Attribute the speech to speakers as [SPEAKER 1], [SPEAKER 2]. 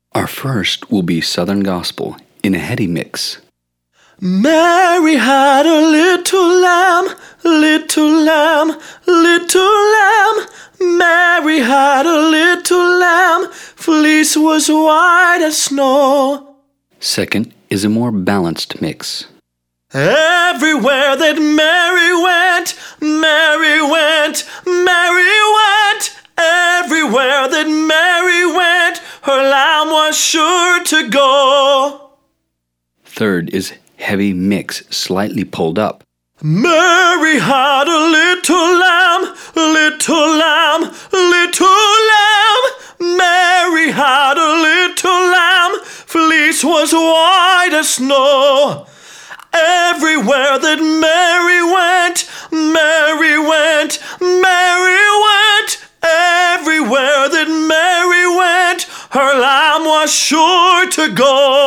[SPEAKER 1] Our first will be Southern Gospel in a heady mix.
[SPEAKER 2] Mary had a little lamb, little lamb, little lamb. Mary had a little lamb, fleece was white as snow.
[SPEAKER 1] Second is a more balanced mix.
[SPEAKER 2] Everywhere that Mary went, Mary went, Mary went. Everywhere that Mary went, her lamb was sure to go.
[SPEAKER 1] Third is heavy mix, slightly pulled up.
[SPEAKER 2] Mary had a little lamb, little lamb, little lamb. Mary had a little lamb, fleece was white as snow. Everywhere that Mary went, Mary went, Mary went. Everywhere that Mary went, her lamb was sure to go.